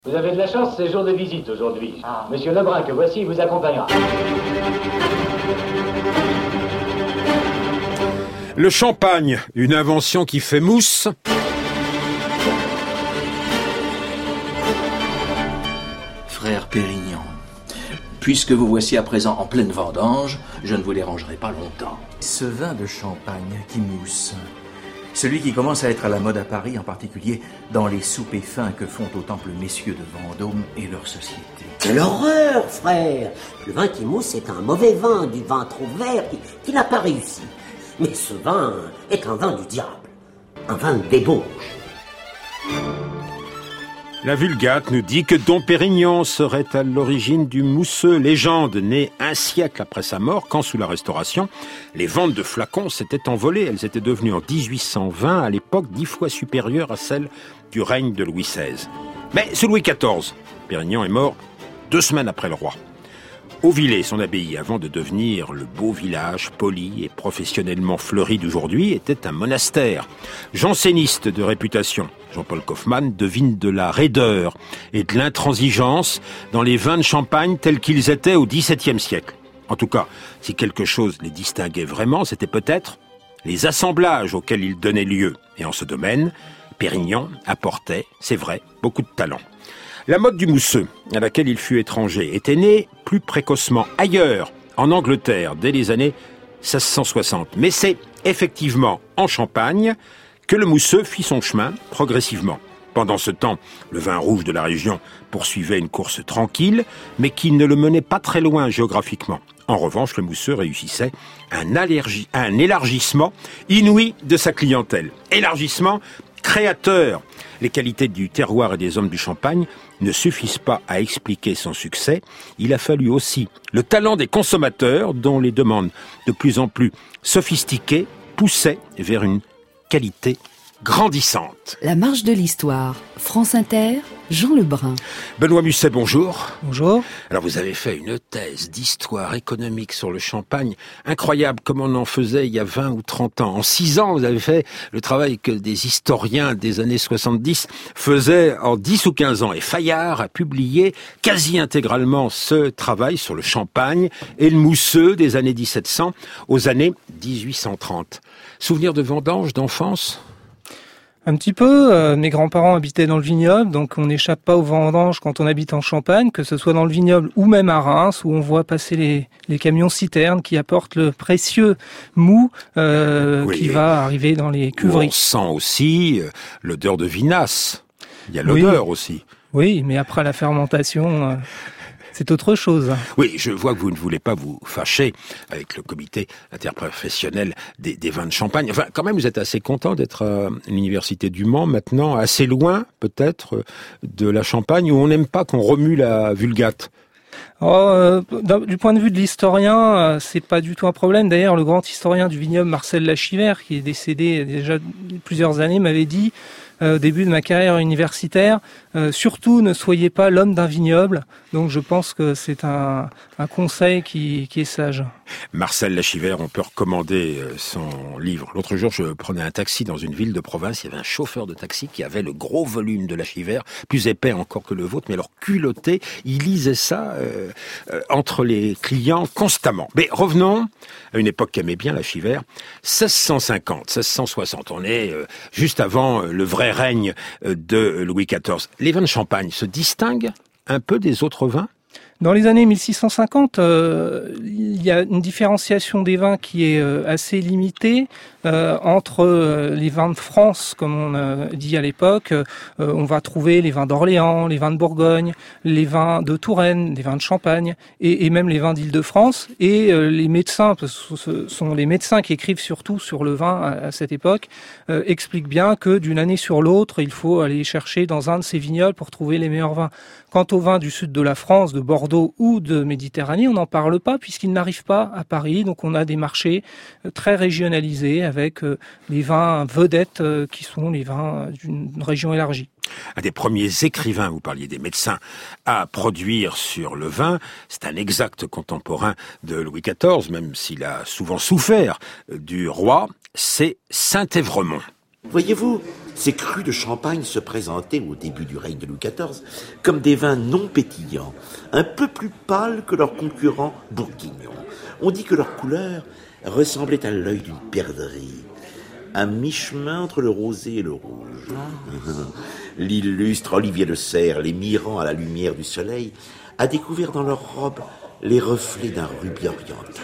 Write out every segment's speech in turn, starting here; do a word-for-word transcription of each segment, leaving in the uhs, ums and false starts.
Vous avez de la chance, c'est jour de visite aujourd'hui. Ah. Monsieur Lebrun, que voici, vous accompagnera. Le champagne, une invention qui fait mousse. Frère Pérignon, puisque vous voici à présent en pleine vendange, je ne vous dérangerai pas longtemps. Ce vin de champagne qui mousse, celui qui commence à être à la mode à Paris, en particulier dans les soupers fins que font au temple messieurs de Vendôme et leur société. Quelle horreur, frère! Le vin qui mousse est un mauvais vin, du vin trop vert qui, qui n'a pas réussi. Mais ce vin est un vin du diable, un vin de débauche. La Vulgate nous dit que Dom Pérignon serait à l'origine du mousseux, légende née un siècle après sa mort, quand sous la Restauration, les ventes de flacons s'étaient envolées. Elles étaient devenues en dix-huit cent vingt, à l'époque, dix fois supérieures à celles du règne de Louis seize. Mais sous Louis quatorze, Pérignon est mort deux semaines après le roi. Auvillers, son abbaye, avant de devenir le beau village poli et professionnellement fleuri d'aujourd'hui, était un monastère. Janséniste de réputation, Jean-Paul Kaufmann devine de la raideur et de l'intransigeance dans les vins de Champagne tels qu'ils étaient au dix-septième siècle. En tout cas, si quelque chose les distinguait vraiment, c'était peut-être les assemblages auxquels ils donnaient lieu. Et en ce domaine, Pérignon apportait, c'est vrai, beaucoup de talent. La mode du mousseux, à laquelle il fut étranger, était née plus précocement ailleurs, en Angleterre, dès les années seize cent soixante. Mais c'est effectivement en Champagne que le mousseux fit son chemin progressivement. Pendant ce temps, le vin rouge de la région poursuivait une course tranquille, mais qui ne le menait pas très loin géographiquement. En revanche, le mousseux réussissait un, allergi- un élargissement inouï de sa clientèle. Élargissement créateur. Les qualités du terroir et des hommes du Champagne ne suffisent pas à expliquer son succès. Il a fallu aussi le talent des consommateurs, dont les demandes de plus en plus sophistiquées poussaient vers une qualité grandissante. La marche de l'histoire, France Inter, Jean Lebrun. Benoît Musset, bonjour. Bonjour. Alors vous avez fait une thèse d'histoire économique sur le Champagne, incroyable comme on en faisait il y a vingt ou trente ans. En six ans, vous avez fait le travail que des historiens des années soixante-dix faisaient en dix ou quinze ans. Et Fayard a publié quasi intégralement ce travail sur le Champagne et le mousseux des années dix-sept cents aux années dix-huit cent trente. Souvenir de vendange, d'enfance ? Un petit peu. Euh, mes grands-parents habitaient dans le vignoble, donc on n'échappe pas aux vendanges quand on habite en Champagne, que ce soit dans le vignoble ou même à Reims, où on voit passer les, les camions citernes qui apportent le précieux mou euh, oui, qui va arriver dans les cuveries. On sent aussi euh, l'odeur de vinasse. Il y a l'odeur oui. aussi. Oui, mais après la fermentation... Euh... C'est autre chose. Oui, je vois que vous ne voulez pas vous fâcher avec le comité interprofessionnel des, des vins de Champagne. Enfin, quand même, vous êtes assez content d'être à l'université du Mans maintenant, assez loin, peut-être, de la Champagne, où on n'aime pas qu'on remue la Vulgate. Oh, euh, du point de vue de l'historien, euh, c'est pas du tout un problème. D'ailleurs, le grand historien du vignoble, Marcel Lachivert, qui est décédé déjà plusieurs années, m'avait dit euh, au début de ma carrière universitaire, euh, surtout ne soyez pas l'homme d'un vignoble. Donc je pense que c'est un, un conseil qui, qui est sage. Marcel Lachivert, on peut recommander son livre. L'autre jour, je prenais un taxi dans une ville de province. Il y avait un chauffeur de taxi qui avait le gros volume de Lachivert, plus épais encore que le vôtre, mais alors culotté. Il lisait ça euh, euh, entre les clients constamment. Mais revenons à une époque qu'aimait bien Lachivert, seize cent cinquante, seize cent soixante. On est euh, juste avant le vrai règne de Louis quatorze. Les vins de Champagne se distinguent un peu des autres vins ? Dans les années mille six cent cinquante, euh, il y a une différenciation des vins qui est euh, assez limitée euh, entre euh, les vins de France, comme on a dit à l'époque. Euh, on va trouver les vins d'Orléans, les vins de Bourgogne, les vins de Touraine, les vins de Champagne et, et même les vins d'Île-de-France. Et euh, les médecins, parce que ce sont les médecins qui écrivent surtout sur le vin à, à cette époque, euh, expliquent bien que d'une année sur l'autre, il faut aller chercher dans un de ces vignobles pour trouver les meilleurs vins. Quant aux vins du sud de la France, de Bordeaux ou de Méditerranée, on n'en parle pas puisqu'ils n'arrivent pas à Paris. Donc on a des marchés très régionalisés avec les vins vedettes qui sont les vins d'une région élargie. Un des premiers écrivains, vous parliez des médecins, à produire sur le vin, c'est un exact contemporain de Louis quatorze, même s'il a souvent souffert du roi, c'est Saint-Évremont. Voyez-vous, ces crus de Champagne se présentaient au début du règne de Louis quatorze comme des vins non pétillants, un peu plus pâles que leurs concurrents bourguignons. On dit que leur couleur ressemblait à l'œil d'une perdrix, à mi-chemin entre le rosé et le rouge. Ah. L'illustre Olivier de Serres, les mirant à la lumière du soleil, a découvert dans leurs robes les reflets d'un rubis oriental.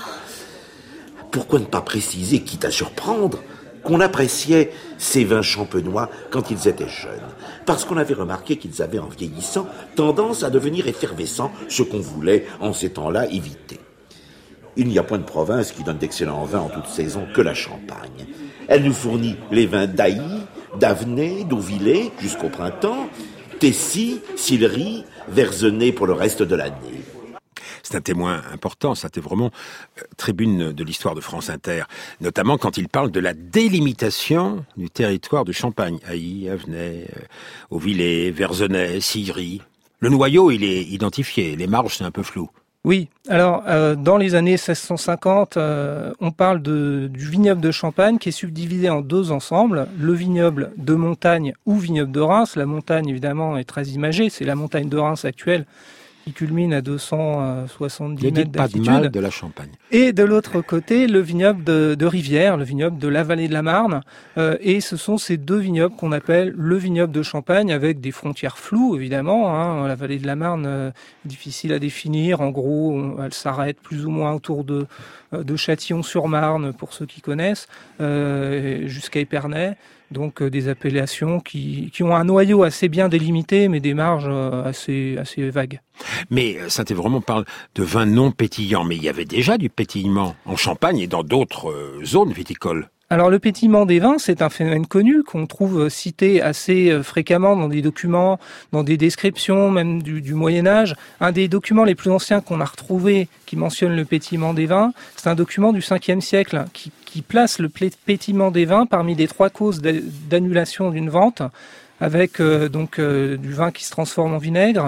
Pourquoi ne pas préciser, quitte à surprendre, qu'on appréciait ces vins champenois quand ils étaient jeunes, parce qu'on avait remarqué qu'ils avaient, en vieillissant, tendance à devenir effervescents, ce qu'on voulait, en ces temps-là, éviter. Il n'y a point de province qui donne d'excellents vins en toute saison que la Champagne. Elle nous fournit les vins d'Ailly, d'Avenay, d'Auvillers, jusqu'au printemps, Tessy, Sillery, Verzenay pour le reste de l'année. C'est un témoin important, ça, c'était vraiment euh, tribune de l'histoire de France Inter, notamment quand il parle de la délimitation du territoire de Champagne. Ailly, Avenay, euh, Auvillers, Verzenay, Sillery. Le noyau, il est identifié, les marges, c'est un peu flou. Oui, alors euh, dans les années seize cent cinquante, euh, on parle de, du vignoble de Champagne qui est subdivisé en deux ensembles, le vignoble de montagne ou vignoble de Reims. La montagne, évidemment, est très imagée, c'est la montagne de Reims actuelle, qui culmine à deux cent soixante-dix mètres d'altitude. Pas de mal de la Champagne. Et de l'autre côté, le vignoble de, de Rivière, le vignoble de la vallée de la Marne. Euh, et ce sont ces deux vignobles qu'on appelle le vignoble de Champagne, avec des frontières floues, évidemment. Hein. La vallée de la Marne, euh, difficile à définir. En gros, on, elle s'arrête plus ou moins autour de, de Châtillon-sur-Marne, pour ceux qui connaissent, euh, jusqu'à Épernay. Donc euh, des appellations qui, qui ont un noyau assez bien délimité, mais des marges euh, assez, assez vagues. Mais Saint-Évremont parle de vin non pétillant, mais il y avait déjà du pétillement en Champagne et dans d'autres euh, zones viticoles. Alors le pétillement des vins, c'est un phénomène connu qu'on trouve cité assez fréquemment dans des documents, dans des descriptions même du, du Moyen-Âge. Un des documents les plus anciens qu'on a retrouvé qui mentionne le pétillement des vins, c'est un document du cinquième siècle qui, qui place le pétillement des vins parmi les trois causes d'annulation d'une vente, avec euh, donc euh, du vin qui se transforme en vinaigre,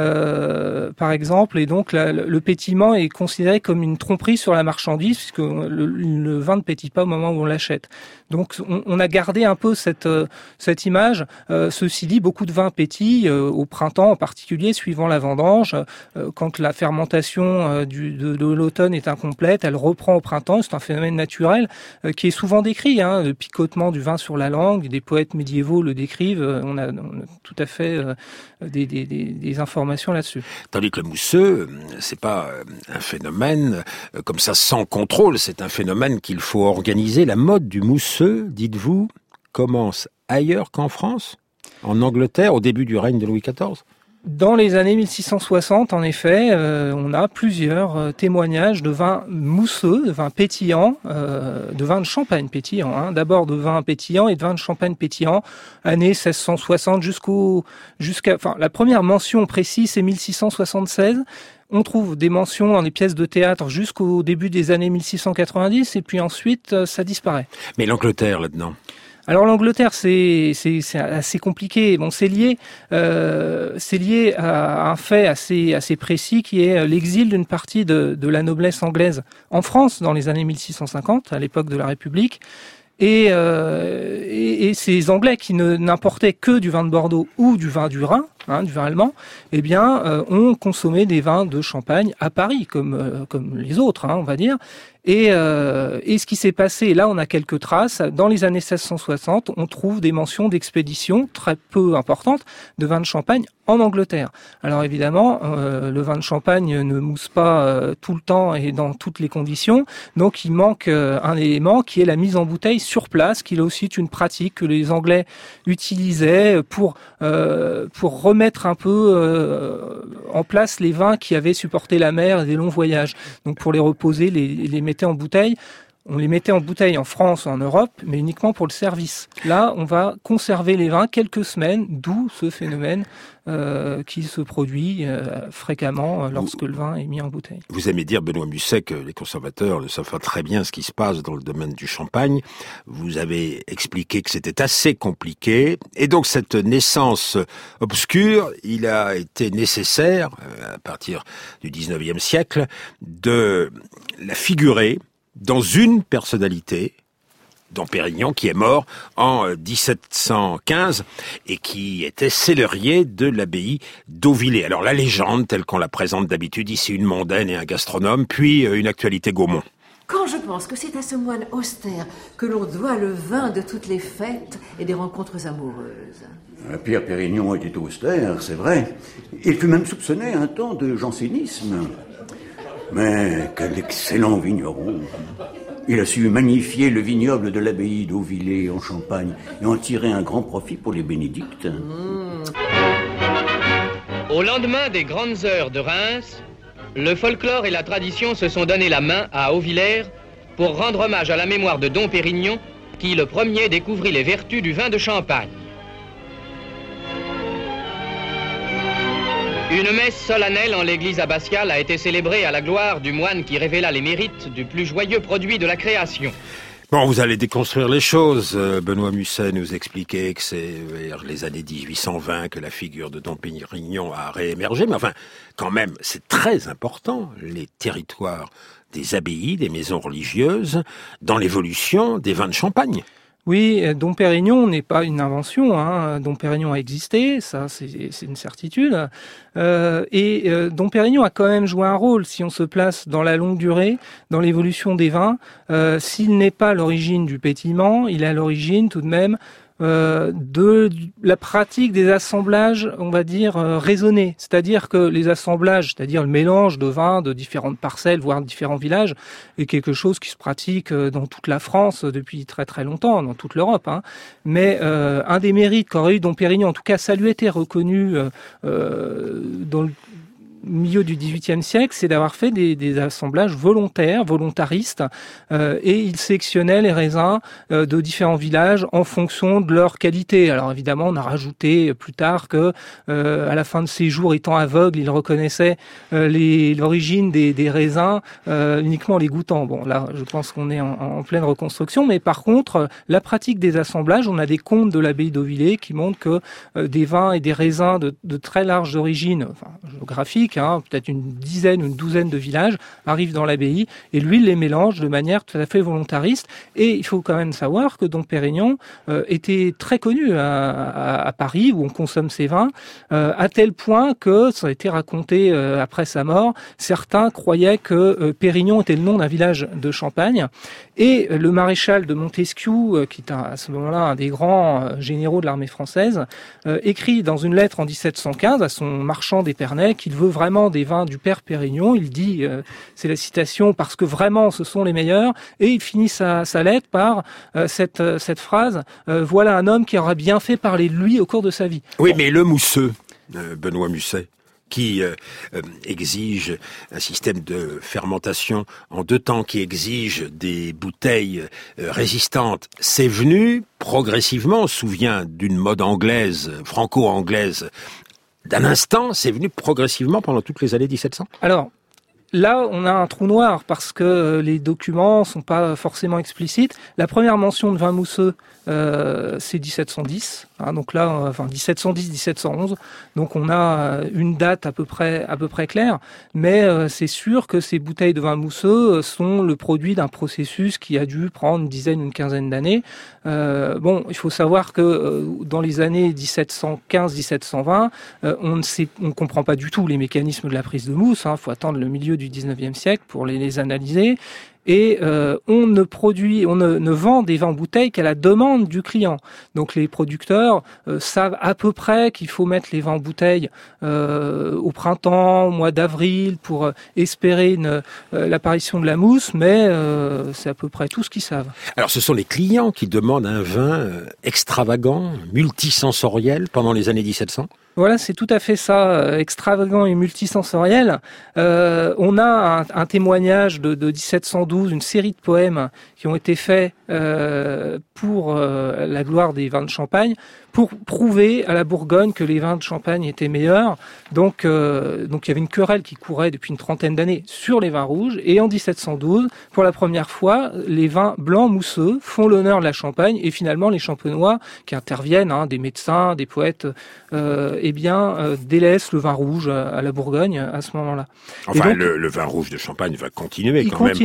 euh, par exemple, et donc la, le pétillement est considéré comme une tromperie sur la marchandise, puisque le, le vin ne pétille pas au moment où on l'achète. Donc on, on a gardé un peu cette, euh, cette image. Euh, ceci dit, beaucoup de vins pétillent euh, au printemps en particulier, suivant la vendange. Euh, quand la fermentation euh, du, de, de l'automne est incomplète, elle reprend au printemps. C'est un phénomène naturel euh, qui est souvent décrit. Hein, le picotement du vin sur la langue, des poètes médiévaux le décrivent. On a, on a tout à fait euh, des, des, des, des informations là-dessus. Tandis que le mousseux, c'est pas un phénomène comme ça sans contrôle, c'est un phénomène qu'il faut organiser. La mode du mousseux, dites-vous, commence ailleurs qu'en France, en Angleterre, au début du règne de Louis quatorze. Dans les années mille six cent soixante, en effet, euh, on a plusieurs euh, témoignages de vins mousseux, de vins pétillants, euh, de vins de champagne pétillants. Hein. D'abord de vins pétillants et de vins de champagne pétillants, années seize cent soixante jusqu'au, jusqu'à, enfin, la première mention précise c'est mille six cent soixante-seize. On trouve des mentions dans les pièces de théâtre jusqu'au début des années mille six cent quatre-vingt-dix et puis ensuite euh, ça disparaît. Mais l'Angleterre là-dedans? Alors l'Angleterre, c'est, c'est, c'est assez compliqué. Bon, c'est lié, euh, c'est lié à un fait assez, assez précis qui est l'exil d'une partie de, de la noblesse anglaise en France dans les années mille six cent cinquante, à l'époque de la République. Et, euh, et, et ces Anglais qui ne, n'importaient que du vin de Bordeaux ou du vin du Rhin, hein, du vin allemand, eh bien, euh, ont consommé des vins de Champagne à Paris, comme, euh, comme les autres, hein, on va dire. Et, euh, et ce qui s'est passé, là on a quelques traces, dans les années seize cent soixante, on trouve des mentions d'expéditions très peu importantes de vins de Champagne en Angleterre. Alors évidemment, euh, le vin de Champagne ne mousse pas euh, tout le temps et dans toutes les conditions, donc il manque euh, un élément qui est la mise en bouteille sur place, qui est aussi une pratique que les Anglais utilisaient pour, euh, pour remettre un peu euh, en place les vins qui avaient supporté la mer et des longs voyages. Donc pour les reposer, les, les mettre en bouteille. On les mettait en bouteille en France ou en Europe, mais uniquement pour le service. Là, on va conserver les vins quelques semaines, d'où ce phénomène euh, qui se produit euh, fréquemment lorsque vous, le vin est mis en bouteille. Vous aimez dire, Benoît Musset, que les conservateurs ne savent pas très bien ce qui se passe dans le domaine du champagne. Vous avez expliqué que c'était assez compliqué. Et donc, cette naissance obscure, il a été nécessaire, à partir du dix-neuvième siècle, de la figurer dans une personnalité Dom Pérignon, qui est mort en dix-sept cent quinze et qui était cellérier de l'abbaye d'Auvillers. Alors la légende, telle qu'on la présente d'habitude, ici une mondaine et un gastronome, puis une actualité Gaumont. Quand je pense que c'est à ce moine austère que l'on doit le vin de toutes les fêtes et des rencontres amoureuses. Pierre Pérignon était austère, c'est vrai. Il fut même soupçonné un temps de jansénisme. Mais quel excellent vigneron! Il a su magnifier le vignoble de l'abbaye d'Auvillers en Champagne et en tirer un grand profit pour les bénédictes. Mmh. Au lendemain des grandes heures de Reims, le folklore et la tradition se sont donné la main à Auvillers pour rendre hommage à la mémoire de Dom Pérignon, qui le premier découvrit les vertus du vin de Champagne. Une messe solennelle en l'église abbatiale a été célébrée à la gloire du moine qui révéla les mérites du plus joyeux produit de la création. Bon, vous allez déconstruire les choses. Benoît Musset nous expliquait que c'est vers les années dix-huit cent vingt que la figure de Dom Pérignon a réémergé. Mais enfin, quand même, c'est très important, les territoires des abbayes, des maisons religieuses, dans l'évolution des vins de Champagne. Oui, Dom Pérignon n'est pas une invention. Hein. Dom Pérignon a existé, ça c'est, c'est une certitude. Euh, et euh, Dom Pérignon a quand même joué un rôle, si on se place dans la longue durée, dans l'évolution des vins. Euh, s'il n'est pas à l'origine du pétillement, il est à l'origine tout de même Euh, de la pratique des assemblages, on va dire, euh, raisonnés. C'est-à-dire que les assemblages, c'est-à-dire le mélange de vins de différentes parcelles, voire de différents villages, est quelque chose qui se pratique dans toute la France depuis très très longtemps, dans toute l'Europe. Hein. Mais euh, un des mérites qu'aurait eu Dom Pérignon, en tout cas ça lui a été reconnu euh, euh, dans le milieu du dix-huitième siècle, c'est d'avoir fait des, des assemblages volontaires, volontaristes, euh, et il sélectionnait les raisins euh, de différents villages en fonction de leur qualité. Alors évidemment, on a rajouté plus tard que, euh, à la fin de ses jours, étant aveugle, il reconnaissait euh, les, l'origine des, des raisins euh, uniquement en les goûtant. Bon, là, je pense qu'on est en, en pleine reconstruction, mais par contre, la pratique des assemblages, on a des comptes de l'abbaye d'Auvillers qui montrent que euh, des vins et des raisins de, de très large origine, enfin, géographique, Hein, peut-être une dizaine ou une douzaine de villages arrivent dans l'abbaye et lui il les mélange de manière tout à fait volontariste. Et il faut quand même savoir que Dom Pérignon euh, était très connu à, à, à Paris où on consomme ses vins, euh, à tel point que ça a été raconté euh, après sa mort. Certains croyaient que euh, Pérignon était le nom d'un village de Champagne et euh, le maréchal de Montesquiou, euh, qui est un, à ce moment-là un des grands euh, généraux de l'armée française, euh, écrit dans une lettre en dix-sept cent quinze à son marchand d'Épernay qu'il veut vraiment des vins du père Pérignon. Il dit, euh, c'est la citation, parce que vraiment ce sont les meilleurs, et il finit sa, sa lettre par euh, cette, euh, cette phrase, euh, voilà un homme qui aura bien fait parler de lui au cours de sa vie. Oui, bon. Mais le mousseux, euh, Benoît Musset, qui euh, euh, exige un système de fermentation en deux temps, qui exige des bouteilles euh, résistantes, c'est venu progressivement. On se souvient d'une mode anglaise, franco-anglaise, d'un instant, c'est venu progressivement pendant toutes les années dix-sept cents. Alors, là, on a un trou noir parce que les documents sont pas forcément explicites. La première mention de vin mousseux, euh, c'est dix-sept cent dix. Hein, donc là, enfin dix-sept cent dix, dix-sept cent onze. Donc on a une date à peu près, à peu près claire. Mais euh, c'est sûr que ces bouteilles de vin mousseux sont le produit d'un processus qui a dû prendre une dizaine, une quinzaine d'années. Euh, bon, il faut savoir que euh, dans les années dix-sept cent quinze, dix-sept cent vingt, euh, on ne sait, on comprend pas du tout les mécanismes de la prise de mousse. Il hein, faut attendre le milieu du dix-neuvième siècle pour les, les analyser. Et euh, on ne produit, on ne, ne vend des vins en bouteille qu'à la demande du client. Donc les producteurs euh, savent à peu près qu'il faut mettre les vins en bouteille euh, au printemps, au mois d'avril, pour euh, espérer une, euh, l'apparition de la mousse, mais euh, c'est à peu près tout ce qu'ils savent. Alors ce sont les clients qui demandent un vin euh, extravagant, multisensoriel pendant les années dix-sept cents. Voilà, c'est tout à fait ça, extravagant et multisensoriel. Euh, on a un, un témoignage de, de dix-sept cent douze, une série de poèmes qui ont été faits euh, pour euh, la gloire des vins de Champagne, pour prouver à la Bourgogne que les vins de Champagne étaient meilleurs. Donc, euh, donc il y avait une querelle qui courait depuis une trentaine d'années sur les vins rouges. Et en dix-sept cent douze, pour la première fois, les vins blancs mousseux font l'honneur de la Champagne. Et finalement, les champenois qui interviennent, hein, des médecins, des poètes, euh, eh bien, euh, délaissent le vin rouge à, à la Bourgogne à ce moment-là. Enfin, donc, le, le vin rouge de Champagne va continuer il quand continue, même. Il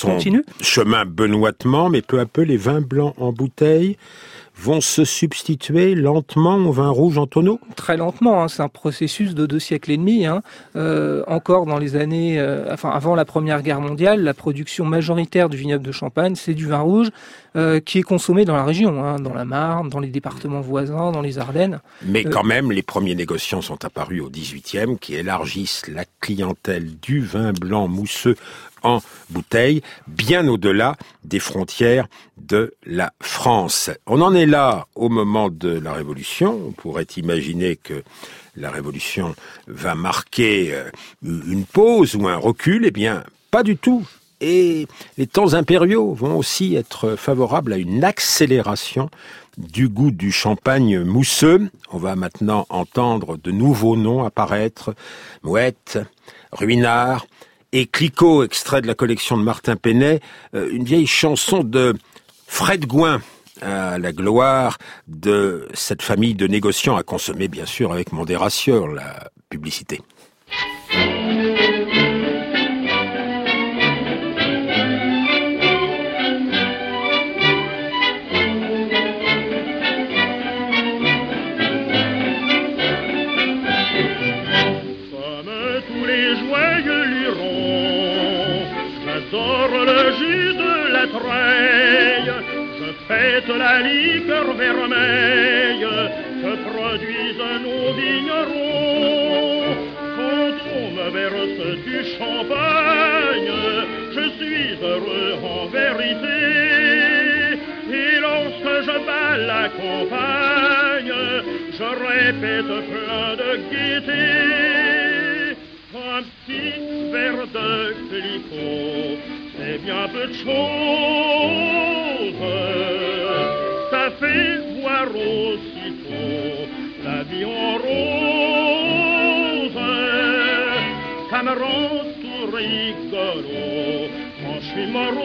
son continue. chemin benoîtement, mais peu à peu, les vins blancs en bouteille vont se substituer lentement au vin rouge en tonneau ? Très lentement, hein, c'est un processus de deux siècles et demi. Hein. Euh, encore dans les années, euh, enfin avant la Première Guerre mondiale, la production majoritaire du vignoble de Champagne, c'est du vin rouge euh, qui est consommé dans la région, hein, dans la Marne, dans les départements voisins, dans les Ardennes. Mais euh, quand même, les premiers négociants sont apparus au dix-huitième, qui élargissent la clientèle du vin blanc mousseux en bouteille, bien au-delà des frontières de la France. On en est là au moment de la Révolution. On pourrait imaginer que la Révolution va marquer une pause ou un recul. Eh bien, pas du tout. Et les temps impériaux vont aussi être favorables à une accélération du goût du champagne mousseux. On va maintenant entendre de nouveaux noms apparaître. Mouette, Ruinart et Clicquot, extrait de la collection de Martin Penet, euh, une vieille chanson de Fred Gouin, à la gloire de cette famille de négociants à consommer, bien sûr, avec modération, la publicité. Faites la liqueur vermeille que produisent nos vignerons. Quand on me verse du champagne, je suis heureux en vérité. Et lorsque je bats la campagne, je répète plein de gaieté. Un petit verre de Clicquot, c'est bien peu de choses. Ça fait voir aussitôt la vie en rose. Ça me rend tout rigolo quand je suis morose.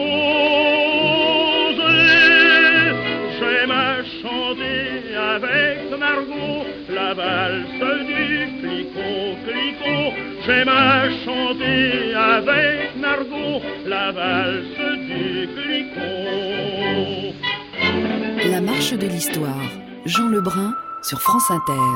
J'aime à chanter avec Margot la valse du Clicquot, Clicquot. J'aime à chanter avec Margot la valse du Clicquot. La marche de l'histoire. Jean Lebrun sur France Inter.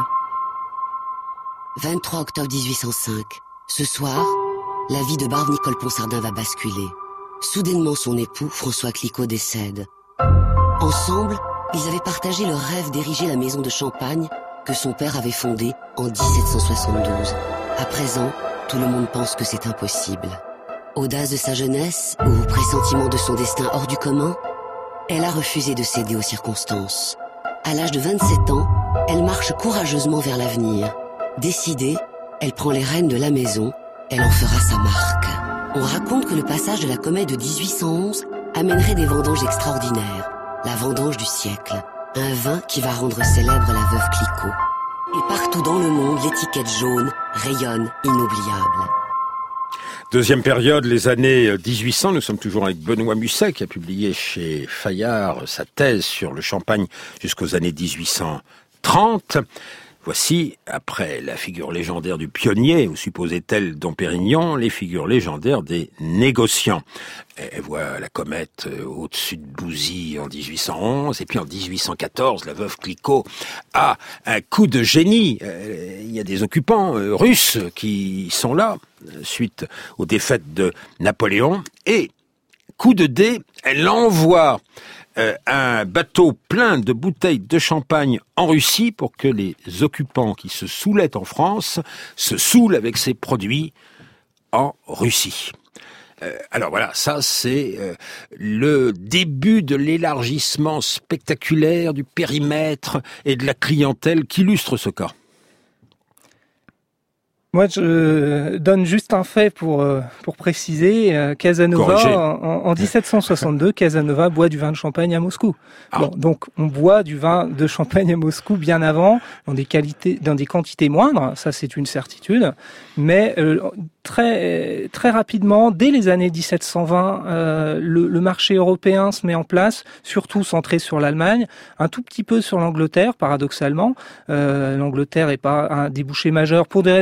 vingt-trois octobre dix-huit cent cinq. Ce soir, la vie de Barbe Nicole Ponsardin va basculer. Soudainement, son époux, François Clicquot, décède. Ensemble, ils avaient partagé le rêve d'ériger la maison de Champagne que son père avait fondée en dix-sept cent soixante-douze. À présent, tout le monde pense que c'est impossible. Audace de sa jeunesse ou pressentiment de son destin hors du commun, elle a refusé de céder aux circonstances. À l'âge de vingt-sept ans, elle marche courageusement vers l'avenir. Décidée, elle prend les rênes de la maison, elle en fera sa marque. On raconte que le passage de la comète de dix-huit cent onze amènerait des vendanges extraordinaires. La vendange du siècle, un vin qui va rendre célèbre la veuve Clicquot. Et partout dans le monde, l'étiquette jaune rayonne inoubliable. Deuxième période, les années dix-huit cents, nous sommes toujours avec Benoît Musset qui a publié chez Fayard sa thèse sur le champagne jusqu'aux années dix-huit cent trente. Voici, après la figure légendaire du pionnier, ou supposait-elle Dom Pérignon, les figures légendaires des négociants. Elle voit la comète au-dessus de Bouzy en dix-huit cent onze, et puis en dix-huit cent quatorze, la veuve Clicquot a un coup de génie. Il y a des occupants russes qui sont là, suite aux défaites de Napoléon, et coup de dé, elle envoie Euh, un bateau plein de bouteilles de champagne en Russie pour que les occupants qui se saoulaient en France se saoulent avec ces produits en Russie. Euh, alors voilà, ça c'est euh, le début de l'élargissement spectaculaire du périmètre et de la clientèle qui illustre ce cas. Moi, je donne juste un fait pour pour préciser. Casanova, en, en dix-sept cent soixante-deux, Casanova boit du vin de Champagne à Moscou. Ah. Bon, donc on boit du vin de Champagne à Moscou bien avant, dans des qualités, dans des quantités moindres. Ça, c'est une certitude. Mais euh, très très rapidement, dès les années dix-sept cent vingt, euh, le, le marché européen se met en place, surtout centré sur l'Allemagne, un tout petit peu sur l'Angleterre, paradoxalement. Euh, L'Angleterre est pas un débouché majeur pour des raisons commerciales.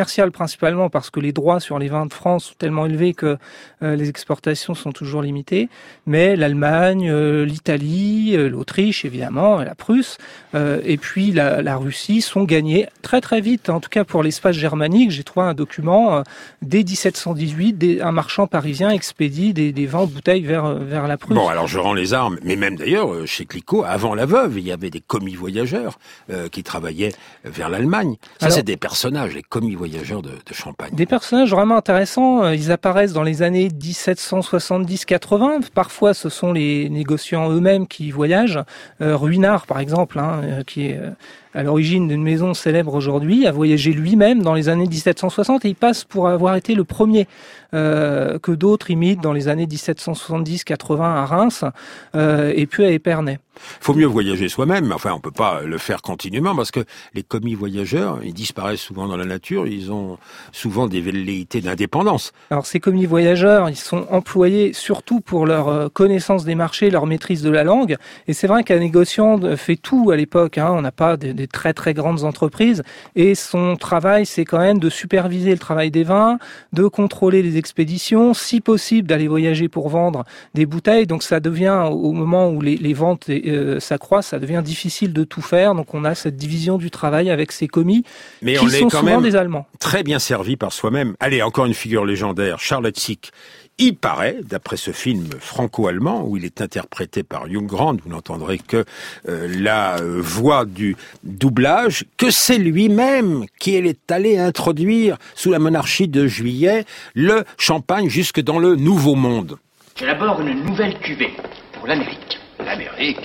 commercial principalement parce que les droits sur les vins de France sont tellement élevés que euh, les exportations sont toujours limitées. Mais l'Allemagne, euh, l'Italie, euh, l'Autriche évidemment, la Prusse, euh, et puis la, la Russie sont gagnés très très vite. En tout cas pour l'espace germanique, j'ai trouvé un document euh, dès dix-sept cent dix-huit, des, un marchand parisien expédie des, des vins en bouteille vers vers la Prusse. Bon, alors je rends les armes, mais même d'ailleurs chez Clicquot, avant la veuve, il y avait des commis voyageurs euh, qui travaillaient vers l'Allemagne. Ça, alors, c'est des personnages, les commis voyageurs de, de Champagne. Des personnages vraiment intéressants. Ils apparaissent dans les années dix-sept cent soixante-dix quatre-vingts. Parfois, ce sont les négociants eux-mêmes qui voyagent. Euh, Ruinart, par exemple, hein, euh, qui est euh, à l'origine d'une maison célèbre aujourd'hui, a voyagé lui-même dans les années dix-sept cent soixante et il passe pour avoir été le premier euh, que d'autres imitent dans les années dix-sept cent soixante-dix quatre-vingts à Reims euh, et puis à Épernay. Faut mieux voyager soi-même, enfin on peut pas le faire continuellement parce que les commis voyageurs, ils disparaissent souvent dans la nature, ils ont souvent des velléités d'indépendance. Alors ces commis voyageurs, ils sont employés surtout pour leur connaissance des marchés, leur maîtrise de la langue, et c'est vrai qu'un négociant fait tout à l'époque, hein. On n'a pas des, des très très grandes entreprises, et son travail c'est quand même de superviser le travail des vins, de contrôler les expéditions, si possible d'aller voyager pour vendre des bouteilles, donc ça devient au moment où les, les ventes Euh, s'accroît, ça devient difficile de tout faire. Donc on a cette division du travail avec ces commis Mais qui on sont est quand souvent même des Allemands. Très bien servi par soi-même. Allez, encore une figure légendaire, Charles Hetzig. Il paraît, d'après ce film franco-allemand, où il est interprété par Hugh Grant, vous n'entendrez que euh, la euh, voix du doublage, que c'est lui-même qui est allé introduire, sous la monarchie de Juillet, le champagne jusque dans le Nouveau Monde. J'élabore une nouvelle cuvée pour l'Amérique. L'Amérique.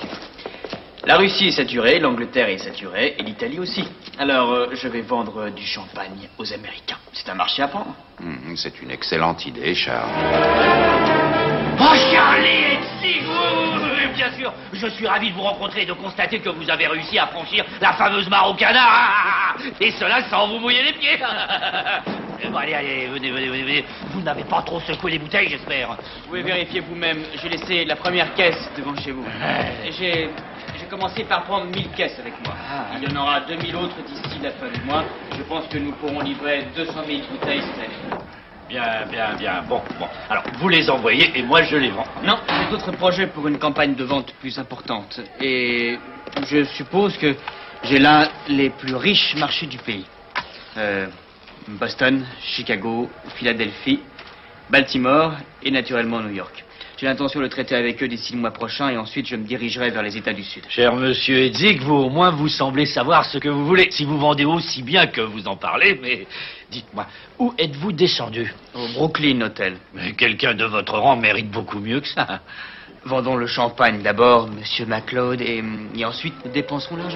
La Russie est saturée, l'Angleterre est saturée, et l'Italie aussi. Alors, euh, je vais vendre du champagne aux Américains. C'est un marché à prendre. Mmh, c'est une excellente idée, Charles. Oh, Charlie, si vous... Bien sûr, je suis ravi de vous rencontrer et de constater que vous avez réussi à franchir la fameuse mare au canard. Et cela sans vous mouiller les pieds. Bon, allez, allez, venez, venez, venez, venez. Vous n'avez pas trop secoué les bouteilles, j'espère. Vous pouvez vérifier vous-même. J'ai laissé la première caisse devant chez vous. Ouais. J'ai... J'ai commencé par prendre mille caisses avec moi. Ah. Il y en aura deux mille autres d'ici la fin du mois. Je pense que nous pourrons livrer deux cent mille bouteilles cette année. Bien, bien, bien. Bon, bon. Alors, vous les envoyez et moi je les vends. Non, j'ai d'autres projets pour une campagne de vente plus importante. Et je suppose que j'ai l'un des plus riches marchés du pays. Euh, Boston, Chicago, Philadelphie, Baltimore et naturellement New York. J'ai l'intention de traiter avec eux d'ici le mois prochain et ensuite je me dirigerai vers les États du Sud. Cher monsieur Hetzig, vous au moins vous semblez savoir ce que vous voulez. Si vous vendez aussi bien que vous en parlez, mais dites-moi, où êtes-vous descendu? Au Brooklyn Hotel. Mais quelqu'un de votre rang mérite beaucoup mieux que ça. Vendons le champagne d'abord, monsieur MacLeod, et, et ensuite nous dépenserons l'argent.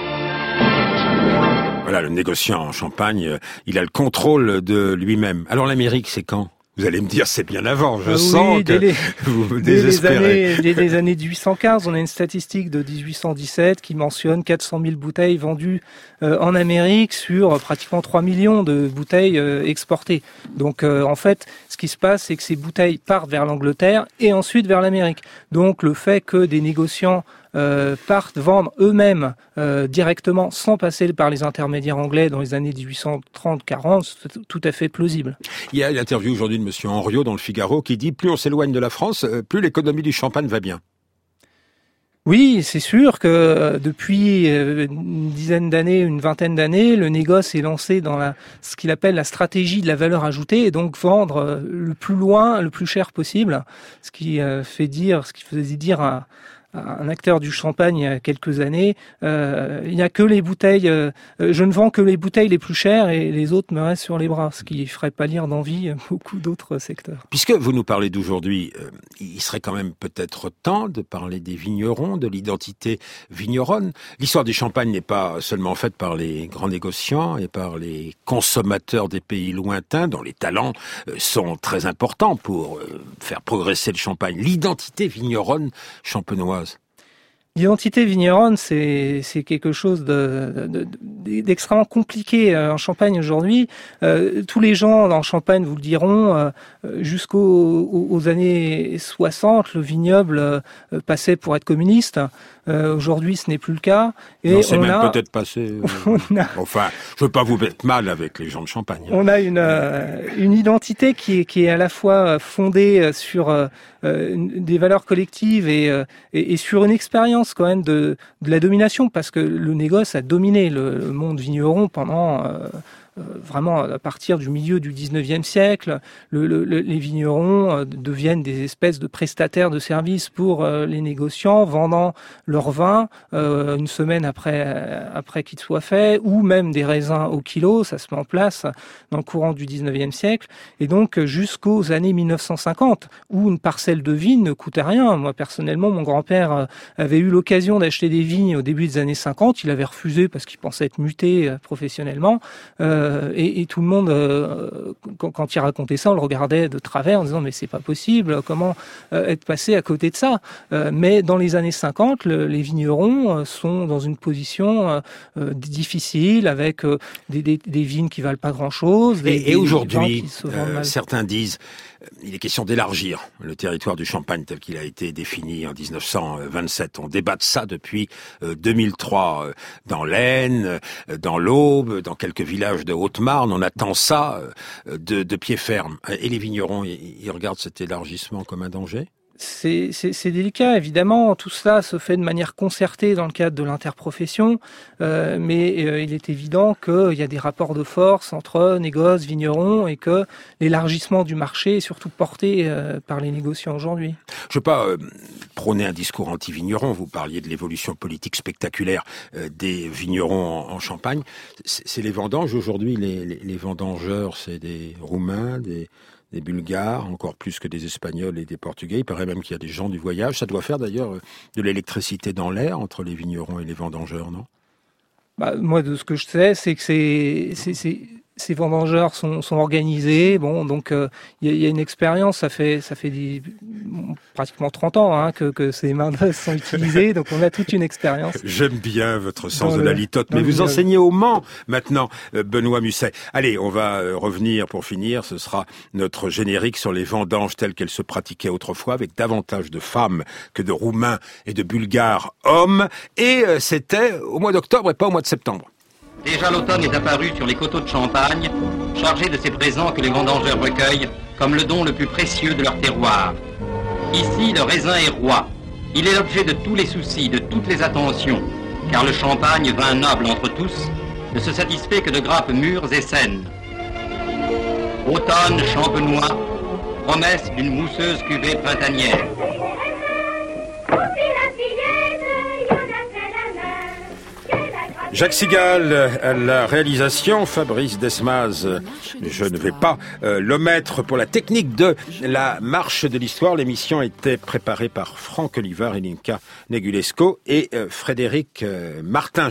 Voilà, le négociant en champagne, il a le contrôle de lui-même. Alors l'Amérique, c'est quand ? Vous allez me dire, c'est bien avant, je euh, sens oui, que les, vous vous dès désespérez. Les années, dès les années dix-huit cent quinze, on a une statistique de dix-huit cent dix-sept qui mentionne quatre cent mille bouteilles vendues euh, en Amérique sur pratiquement trois millions de bouteilles euh, exportées. Donc euh, en fait, ce qui se passe, c'est que ces bouteilles partent vers l'Angleterre et ensuite vers l'Amérique. Donc le fait que des négociants Euh, partent vendre eux-mêmes euh, directement sans passer par les intermédiaires anglais dans les années dix-huit cent trente quarante, c'est tout à fait plausible. Il y a l'interview aujourd'hui de monsieur Henriot dans le Figaro qui dit « Plus on s'éloigne de la France, plus l'économie du champagne va bien ». Oui, c'est sûr que euh, depuis euh, une dizaine d'années, une vingtaine d'années, le négoce est lancé dans la, ce qu'il appelle la stratégie de la valeur ajoutée et donc vendre euh, le plus loin, le plus cher possible, ce qui euh, fait dire, ce qui faisait dire à un acteur du champagne il y a quelques années, euh, il n'y a que les bouteilles, euh, je ne vends que les bouteilles les plus chères et les autres me restent sur les bras, ce qui ferait pâlir d'envie beaucoup d'autres secteurs. Puisque vous nous parlez d'aujourd'hui, euh, il serait quand même peut-être temps de parler des vignerons, de l'identité vigneronne. L'histoire du champagne n'est pas seulement faite par les grands négociants et par les consommateurs des pays lointains, dont les talents euh, sont très importants pour euh, faire progresser le champagne. L'identité vigneronne champenoise. L'identité vigneronne, c'est c'est quelque chose de, de, de, d'extrêmement compliqué en Champagne aujourd'hui. Euh, tous les gens en Champagne vous le diront, euh, jusqu'aux aux, aux années soixante, le vignoble euh, passait pour être communiste. Euh, aujourd'hui, ce n'est plus le cas. Et non, c'est on même a... peut-être passé. Euh... a... Enfin, je veux pas vous mettre mal avec les gens de Champagne. On a une euh, une identité qui est qui est à la fois fondée sur euh, des valeurs collectives et, euh, et et sur une expérience quand même de de la domination, parce que le négoce a dominé le, le monde vigneron pendant euh, Euh, vraiment à partir du milieu du dix-neuvième siècle. Le, le, les vignerons euh, deviennent des espèces de prestataires de services pour euh, les négociants, vendant leur vin euh, une semaine après après qu'il soit fait, ou même des raisins au kilo. Ça se met en place dans le courant du dix-neuvième siècle, et donc jusqu'aux années mille neuf cent cinquante, où une parcelle de vigne ne coûtait rien. Moi personnellement, mon grand-père avait eu l'occasion d'acheter des vignes au début des années cinquante. Il avait refusé parce qu'il pensait être muté euh, professionnellement. Euh, Et, et tout le monde, euh, quand, quand il racontait ça, on le regardait de travers en disant mais c'est pas possible, comment euh, être passé à côté de ça. Euh, mais dans les années cinquante, le, les vignerons euh, sont dans une position euh, euh, difficile, avec euh, des, des, des vignes qui valent pas grand-chose. Des, et, et des aujourd'hui, euh, certains disent il est question d'élargir le territoire du Champagne tel qu'il a été défini en dix-neuf cent vingt-sept. On débat de ça depuis euh, deux mille trois, euh, dans l'Aisne, euh, dans l'Aube, dans quelques villages de Haute-Marne. On attend ça euh, de, de pied ferme. Et les vignerons, ils, ils regardent cet élargissement comme un danger ? C'est, c'est, c'est délicat, évidemment. Tout cela se fait de manière concertée dans le cadre de l'interprofession, euh, mais euh, il est évident qu'il y a des rapports de force entre négoces, vignerons, et que l'élargissement du marché est surtout porté euh, par les négociants aujourd'hui. Je ne veux pas euh, prôner un discours anti-vigneron. Vous parliez de l'évolution politique spectaculaire euh, des vignerons en, en Champagne. C'est, c'est les vendanges aujourd'hui. Les, les, les vendangeurs, c'est des Roumains, des... des Bulgares, encore plus que des Espagnols et des Portugais. Il paraît même qu'il y a des gens du voyage. Ça doit faire d'ailleurs de l'électricité dans l'air entre les vignerons et les vendangeurs, non ? Bah, moi, de ce que je sais, c'est que c'est, c'est, c'est, ces vendangeurs sont, sont organisés. Bon, donc il euh, y, y a une expérience. Ça fait, ça fait des, pratiquement trente ans hein, que, que ces main-d'œuvre sont utilisées. Donc on a toute une expérience. J'aime bien votre sens dans de le, la litote. Mais vous enseignez au Mans maintenant, Benoît Musset. Allez, on va revenir pour finir. Ce sera notre générique sur les vendanges telles qu'elles se pratiquaient autrefois, avec davantage de femmes que de Roumains et de Bulgares hommes. Et euh, c'était au mois d'octobre et pas au mois de septembre. Déjà l'automne est apparu sur les coteaux de Champagne, chargé de ces présents que les vendangeurs recueillent comme le don le plus précieux de leur terroir. Ici, le raisin est roi. Il est l'objet de tous les soucis, de toutes les attentions, car le Champagne, vin noble entre tous, ne se satisfait que de grappes mûres et saines. Automne champenois, promesse d'une mousseuse cuvée printanière. Jacques Sigal à la réalisation, Fabrice Desmaz, je ne vais pas euh, l'omettre pour la technique de la marche de l'histoire. L'émission était préparée par Franck Olivard, Elinka Negulesco et euh, Frédéric euh, Martin.